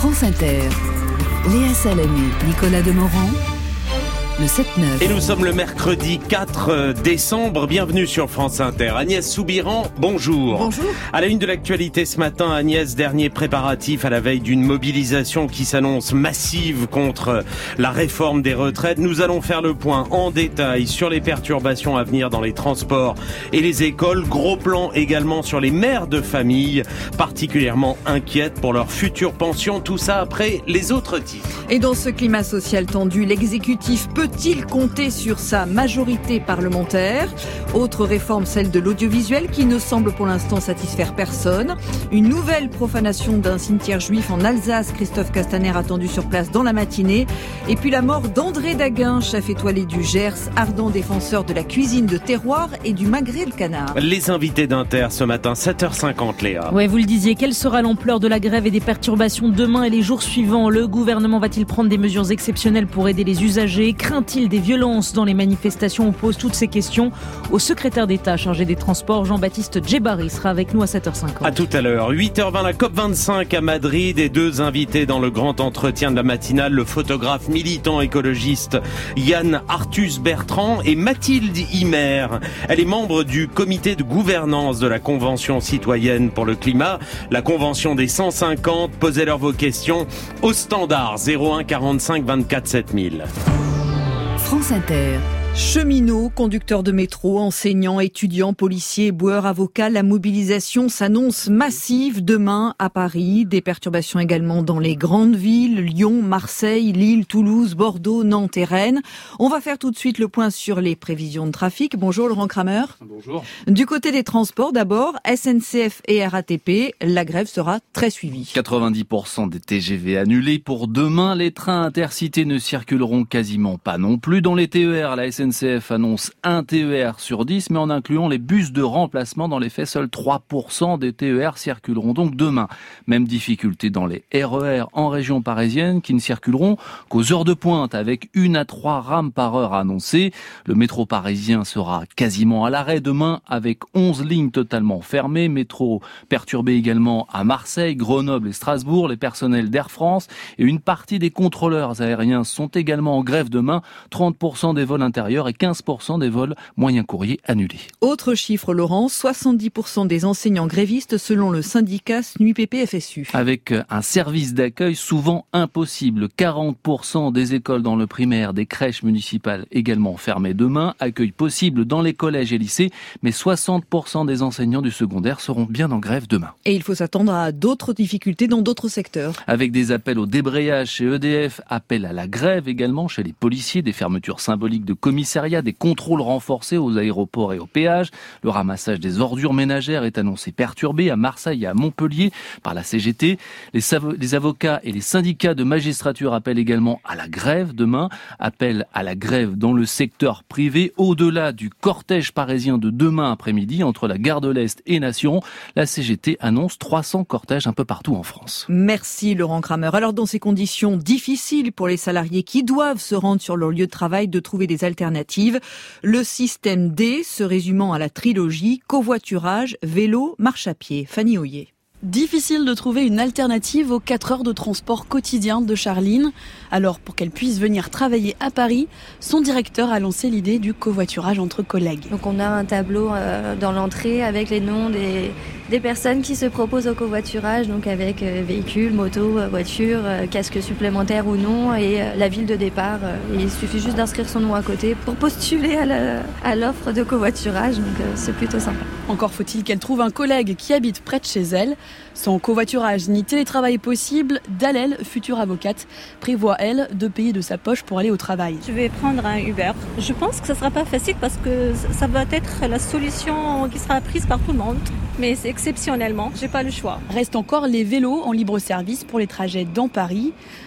France Inter. Léa Salamé, Nicolas Demorand. Le 7-9. Et nous sommes le mercredi 4 décembre. Bienvenue sur France Inter. Agnès Soubiran, bonjour. Bonjour. À la une de l'actualité ce matin, Agnès, dernier préparatif à la veille d'une mobilisation qui s'annonce massive contre la réforme des retraites. Nous allons faire le point en détail sur les perturbations à venir dans les transports et les écoles. Gros plan également sur les mères de famille, particulièrement inquiètes pour leur future pension. Tout ça après les autres titres. Et dans ce climat social tendu, l'exécutif peut-il compter sur sa majorité parlementaire ? Autre réforme, celle de l'audiovisuel, qui ne semble pour l'instant satisfaire personne. Une nouvelle profanation d'un cimetière juif en Alsace, Christophe Castaner attendu sur place dans la matinée. Et puis la mort d'André Daguin, chef étoilé du Gers, ardent défenseur de la cuisine de terroir et du magret le canard. Les invités d'Inter ce matin, 7h50, Léa. Ouais, vous le disiez, quelle sera l'ampleur de la grève et des perturbations demain et les jours suivants ? Le gouvernement va-t-il prendre des mesures exceptionnelles pour aider les usagers ? Craint-il des violences dans les manifestations ? On pose toutes ces questions au secrétaire d'État chargé des Transports, Jean-Baptiste Djebari, sera avec nous à 7h50. À tout à l'heure, 8h20, la COP25 à Madrid et deux invités dans le grand entretien de la matinale, le photographe militant écologiste Yann Arthus Bertrand et Mathilde Himer. Elle est membre du comité de gouvernance de la Convention citoyenne pour le climat, la Convention des 150. Posez-leur vos questions au standard 01 45 24 7000. France Inter. Cheminots, conducteurs de métro, enseignants, étudiants, policiers, éboueurs, avocats, la mobilisation s'annonce massive demain à Paris. Des perturbations également dans les grandes villes, Lyon, Marseille, Lille, Toulouse, Bordeaux, Nantes et Rennes. On va faire tout de suite le point sur les prévisions de trafic. Bonjour Laurent Kramer. Bonjour. Du côté des transports d'abord, SNCF et RATP, la grève sera très suivie. 90% des TGV annulés pour demain. Les trains intercités ne circuleront quasiment pas non plus. Dans les TER, la SNCF annonce un TER sur 10, mais en incluant les bus de remplacement. Dans les faits, seuls 3% des TER circuleront donc demain. Même difficulté dans les RER en région parisienne, qui ne circuleront qu'aux heures de pointe, avec 1 à 3 rames par heure annoncées. Le métro parisien sera quasiment à l'arrêt demain, avec 11 lignes totalement fermées. Métro perturbé également à Marseille, Grenoble et Strasbourg. Les personnels d'Air France et une partie des contrôleurs aériens sont également en grève demain. 30% des vols intérieurs et 15% des vols moyens courriers annulés. Autre chiffre, Laurent, 70% des enseignants grévistes selon le syndicat SNUPP-FSU. Avec un service d'accueil souvent impossible. 40% des écoles dans le primaire, des crèches municipales également fermées demain. Accueil possible dans les collèges et lycées, mais 60% des enseignants du secondaire seront bien en grève demain. Et il faut s'attendre à d'autres difficultés dans d'autres secteurs. Avec des appels au débrayage chez EDF, appels à la grève également chez les policiers, des fermetures symboliques de commissariat, des contrôles renforcés aux aéroports et aux péages. Le ramassage des ordures ménagères est annoncé perturbé à Marseille et à Montpellier par la CGT. Les avocats et les syndicats de magistrature appellent également à la grève demain. Appel à la grève dans le secteur privé. Au-delà du cortège parisien de demain après-midi entre la gare de l'Est et Nation, la CGT annonce 300 cortèges un peu partout en France. Merci Laurent Kramer. Alors dans ces conditions difficiles pour les salariés qui doivent se rendre sur leur lieu de travail, de trouver des alternatives. Le système D se résumant à la trilogie covoiturage, vélo, marche à pied. Fanny Hoyer. Difficile de trouver une alternative aux 4 heures de transport quotidien de Charline. Alors, pour qu'elle puisse venir travailler à Paris, son directeur a lancé l'idée du covoiturage entre collègues. Donc on a un tableau dans l'entrée avec les noms des personnes qui se proposent au covoiturage, donc avec véhicule, moto, voiture, casque supplémentaire ou non, et la ville de départ. Et il suffit juste d'inscrire son nom à côté pour postuler à l'offre de covoiturage, donc c'est plutôt sympa. Encore faut-il qu'elle trouve un collègue qui habite près de chez elle. Sans covoiturage ni télétravail possible, Dalel, future avocate, prévoit, elle, de payer de sa poche pour aller au travail. Je vais prendre un Uber. Je pense que ça ne sera pas facile parce que ça va être la solution qui sera prise par tout le monde. Mais c'est exceptionnellement, j'ai pas le choix. Reste encore les vélos en libre service pour les trajets dans Paris.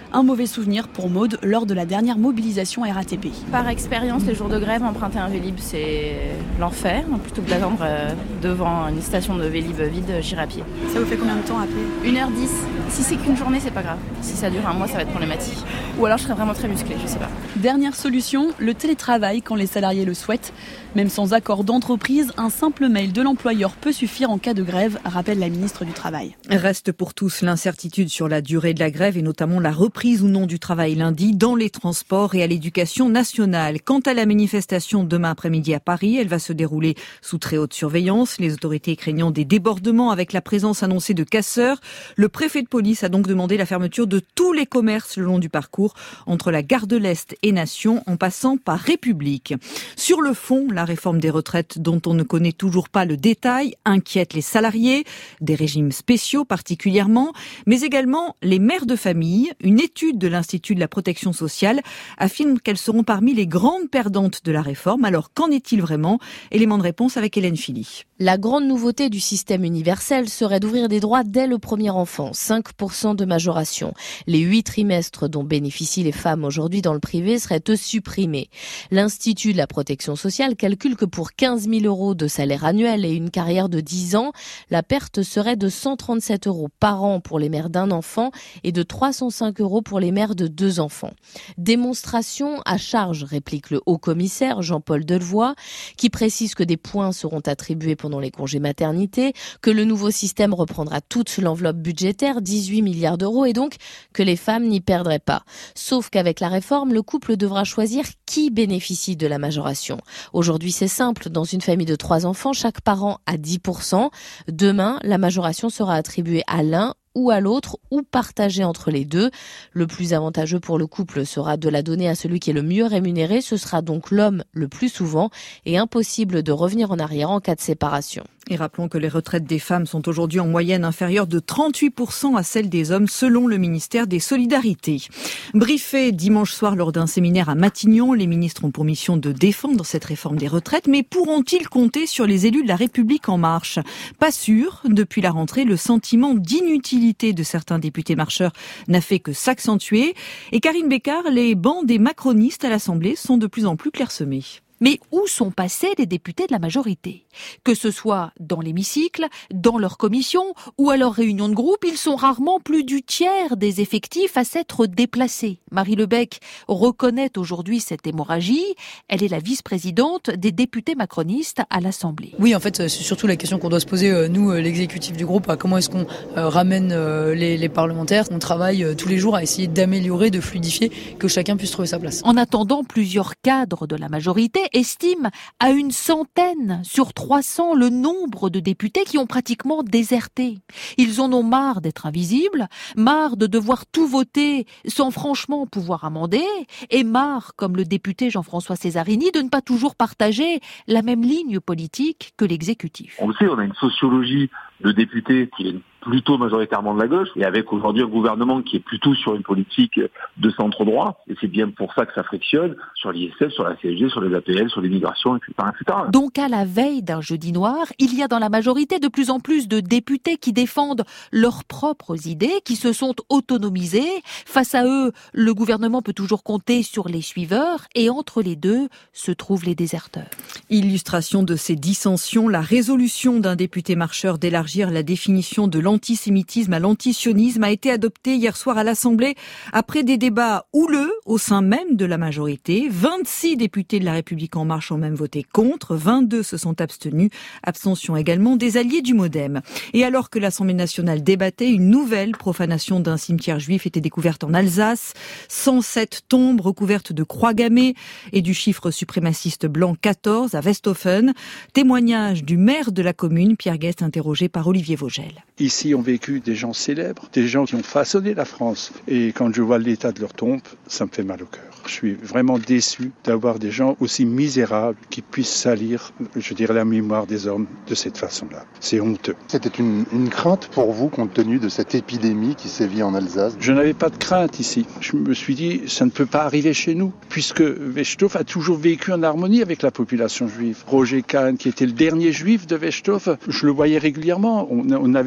Un mauvais souvenir pour Maude lors de la dernière mobilisation RATP. Par expérience, les jours de grève, emprunter un Vélib, c'est l'enfer. Plutôt que d'attendre devant une station de Vélib vide, j'irai à pied. Ça vous fait combien de temps à pied ? 1h10. Si c'est qu'une journée, c'est pas grave. Si ça dure un mois, ça va être problématique. Ou alors je serai vraiment très musclée, je sais pas. Dernière solution, le télétravail quand les salariés le souhaitent. Même sans accord d'entreprise, un simple mail de l'employeur peut suffire en cas de grève, rappelle la ministre du Travail. Reste pour tous l'incertitude sur la durée de la grève et notamment la reprise ou non du travail lundi dans les transports et à l'éducation nationale. Quant à la manifestation demain après-midi à Paris, elle va se dérouler sous très haute surveillance. Les autorités craignant des débordements avec la présence annoncée de casseurs. Le préfet de police a donc demandé la fermeture de tous les commerces le long du parcours entre la gare de l'Est et Nation en passant par République. Sur le fond, la réforme des retraites dont on ne connaît toujours pas le détail inquiète les salariés, des régimes spéciaux particulièrement, mais également les mères de famille. Une étude de l'Institut de la protection sociale affirme qu'elles seront parmi les grandes perdantes de la réforme. Alors qu'en est-il vraiment ? Élément de réponse avec Hélène Philly. La grande nouveauté du système universel serait d'ouvrir des droits dès le premier enfant, 5% de majoration. Les 8 trimestres dont bénéficient les femmes aujourd'hui dans le privé seraient eux supprimés. L'Institut de la protection sociale calcule que pour 15 000 € de salaire annuel et une carrière de 10 ans, la perte serait de 137 € par an pour les mères d'un enfant et de 305 € pour les mères de 2 enfants. Démonstration à charge, réplique le haut-commissaire Jean-Paul Delevoye, qui précise que des points seront attribués pendant les congés maternité, que le nouveau système reprendra toute l'enveloppe budgétaire, 18 milliards d'euros, et donc que les femmes n'y perdraient pas. Sauf qu'avec la réforme, le couple devra choisir qui bénéficie de la majoration. Aujourd'hui, c'est simple. Dans une famille de 3 enfants, chaque parent a 10%. Demain, la majoration sera attribuée à l'un ou à l'autre, ou partagée entre les deux. Le plus avantageux pour le couple sera de la donner à celui qui est le mieux rémunéré. Ce sera donc l'homme le plus souvent et impossible de revenir en arrière en cas de séparation. Et rappelons que les retraites des femmes sont aujourd'hui en moyenne inférieures de 38% à celles des hommes, selon le ministère des Solidarités. Briefé dimanche soir lors d'un séminaire à Matignon, les ministres ont pour mission de défendre cette réforme des retraites, mais pourront-ils compter sur les élus de la République en marche ? Pas sûr. Depuis la rentrée, le sentiment d'inutilité de certains députés marcheurs n'a fait que s'accentuer. Et Karine Bécard, les bancs des macronistes à l'Assemblée sont de plus en plus clairsemés. Mais où sont passés les députés de la majorité ? Que ce soit dans l'hémicycle, dans leurs commissions ou à leurs réunions de groupe, ils sont rarement plus du tiers des effectifs à s'être déplacés. Marie Lebec reconnaît aujourd'hui cette hémorragie. Elle est la vice-présidente des députés macronistes à l'Assemblée. Oui, en fait, c'est surtout la question qu'on doit se poser, nous, l'exécutif du groupe, à comment est-ce qu'on ramène les parlementaires. On travaille tous les jours à essayer d'améliorer, de fluidifier, que chacun puisse trouver sa place. En attendant, plusieurs cadres de la majorité estiment à 100 sur 300 le nombre de députés qui ont pratiquement déserté. Ils en ont marre d'être invisibles, marre de devoir tout voter sans franchement pouvoir amender, et marre, comme le député Jean-François Césarini, de ne pas toujours partager la même ligne politique que l'exécutif. On le sait, on a une sociologie de députés qui est plutôt majoritairement de la gauche, et avec aujourd'hui un gouvernement qui est plutôt sur une politique de centre-droit, et c'est bien pour ça que ça frictionne sur l'ISF, sur la CSG, sur les APL, sur l'immigration, etc., etc. Donc à la veille d'un jeudi noir, il y a dans la majorité de plus en plus de députés qui défendent leurs propres idées, qui se sont autonomisés. Face à eux, le gouvernement peut toujours compter sur les suiveurs, et entre les deux se trouvent les déserteurs. Illustration de ces dissensions, la résolution d'un député marcheur d'élargir la définition de l'antisémitisme à l'antisionisme a été adoptée hier soir à l'Assemblée après des débats houleux au sein même de la majorité. 26 députés de la République en marche ont même voté contre, 22 se sont abstenus. Abstention également des alliés du MoDem. Et alors que l'Assemblée nationale débattait, une nouvelle profanation d'un cimetière juif était découverte en Alsace. 107 tombes recouvertes de croix gammées et du chiffre suprémaciste blanc 14 à Westhofen. Témoignage du maire de la commune, Pierre Guest, interrogé par Olivier Vogel. Ici ont vécu des gens célèbres, des gens qui ont façonné la France. Et quand je vois l'état de leur tombe, ça me fait mal au cœur. Je suis vraiment déçu d'avoir des gens aussi misérables qui puissent salir, je dirais, la mémoire des hommes de cette façon-là. C'est honteux. C'était une crainte pour vous compte tenu de cette épidémie qui sévit en Alsace ? Je n'avais pas de crainte ici. Je me suis dit, ça ne peut pas arriver chez nous, puisque Westhof a toujours vécu en harmonie avec la population juive. Roger Kahn, qui était le dernier juif de Westhof, je le voyais régulièrement. On avait des relations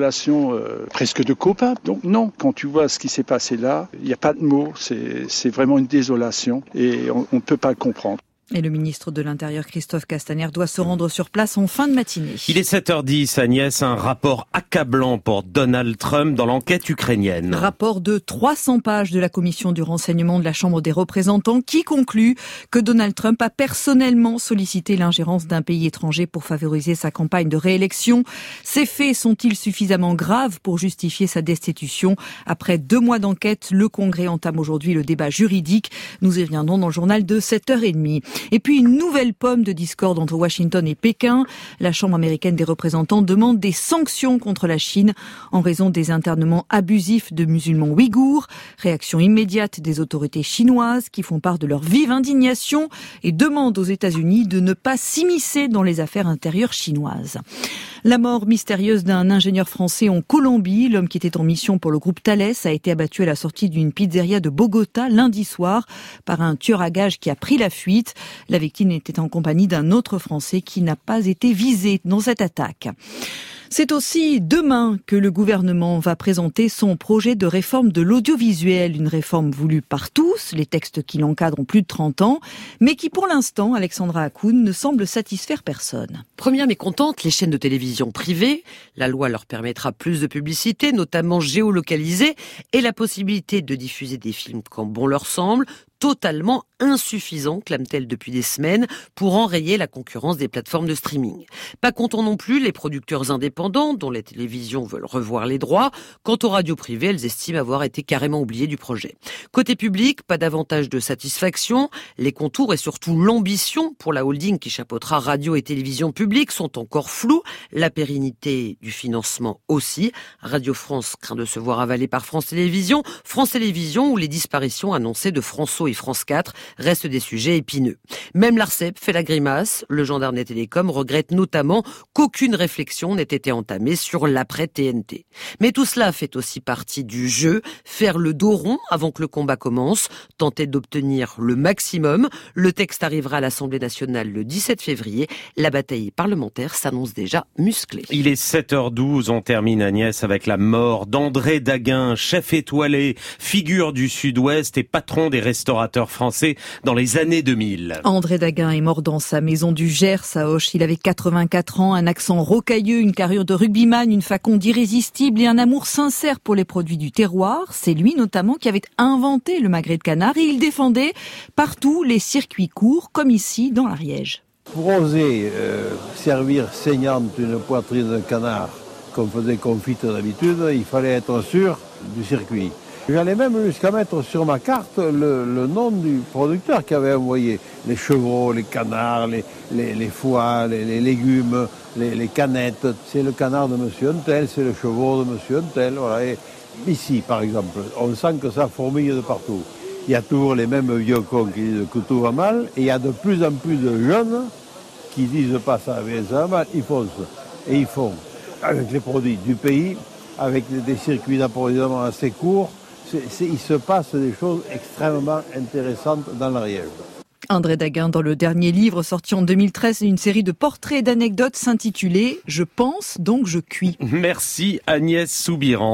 relation presque de copains. Donc non, quand tu vois ce qui s'est passé là, il n'y a pas de mots, c'est vraiment une désolation et on ne peut pas le comprendre. Et le ministre de l'Intérieur, Christophe Castaner, doit se rendre sur place en fin de matinée. Il est 7h10, Agnès, un rapport accablant pour Donald Trump dans l'enquête ukrainienne. Rapport de 300 pages de la commission du renseignement de la Chambre des représentants qui conclut que Donald Trump a personnellement sollicité l'ingérence d'un pays étranger pour favoriser sa campagne de réélection. Ces faits sont-ils suffisamment graves pour justifier sa destitution? Après 2 mois d'enquête, le Congrès entame aujourd'hui le débat juridique. Nous y reviendrons dans le journal de 7h30. Et puis une nouvelle pomme de discorde entre Washington et Pékin. La Chambre américaine des représentants demande des sanctions contre la Chine en raison des internements abusifs de musulmans ouïghours. Réaction immédiate des autorités chinoises qui font part de leur vive indignation et demandent aux États-Unis de ne pas s'immiscer dans les affaires intérieures chinoises. La mort mystérieuse d'un ingénieur français en Colombie. L'homme qui était en mission pour le groupe Thales a été abattu à la sortie d'une pizzeria de Bogota lundi soir par un tueur à gages qui a pris la fuite. La victime était en compagnie d'un autre Français qui n'a pas été visé dans cette attaque. C'est aussi demain que le gouvernement va présenter son projet de réforme de l'audiovisuel, une réforme voulue par tous, les textes qui l'encadrent ont plus de 30 ans, mais qui pour l'instant, Alexandra Hakoun, ne semble satisfaire personne. Première mécontente, les chaînes de télévision privées. La loi leur permettra plus de publicité, notamment géolocalisée, et la possibilité de diffuser des films quand bon leur semble, totalement insuffisant, clame-t-elle depuis des semaines, pour enrayer la concurrence des plateformes de streaming. Pas content non plus les producteurs indépendants, dont les télévisions veulent revoir les droits. Quant aux radios privées, elles estiment avoir été carrément oubliées du projet. Côté public, pas davantage de satisfaction. Les contours et surtout l'ambition pour la holding qui chapeautera radio et télévision publique sont encore flous. La pérennité du financement aussi. Radio France craint de se voir avalée par France Télévisions. France Télévisions, où les disparitions annoncées de François et France 4 restent des sujets épineux. Même l'ARCEP fait la grimace. Le gendarme des télécoms regrette notamment qu'aucune réflexion n'ait été entamée sur l'après-TNT. Mais tout cela fait aussi partie du jeu. Faire le dos rond avant que le combat commence. Tenter d'obtenir le maximum. Le texte arrivera à l'Assemblée nationale le 17 février. La bataille parlementaire s'annonce déjà musclée. Il est 7h12. On termine, Agnès, avec la mort d'André Daguin, chef étoilé, figure du Sud-Ouest et patron des restaurateurs français dans les années 2000. André Daguin est mort dans sa maison du Gers à Auch. Il avait 84 ans, un accent rocailleux, une carrure de rugbyman, une faconde irrésistible et un amour sincère pour les produits du terroir. C'est lui notamment qui avait inventé le magret de canard et il défendait partout les circuits courts, comme ici dans l'Ariège. Pour oser servir saignante une poitrine de canard qu'on faisait confite d'habitude, il fallait être sûr du circuit. J'allais même jusqu'à mettre sur ma carte le nom du producteur qui avait envoyé les chevreaux, les canards, les foies, les légumes, les canettes. C'est le canard de monsieur Untel, c'est le chevreau de monsieur Untel. Voilà. Et ici, par exemple, on sent que ça fourmille de partout. Il y a toujours les mêmes vieux cons qui disent que tout va mal, et il y a de plus en plus de jeunes qui disent pas ça va mal, ils foncent. Et ils font, avec les produits du pays, avec des circuits d'approvisionnement assez courts, il se passe des choses extrêmement intéressantes dans l'Ariège. André Daguin, dans le dernier livre sorti en 2013, une série de portraits et d'anecdotes s'intitulait « Je pense, donc je cuis ». Merci Agnès Soubiran.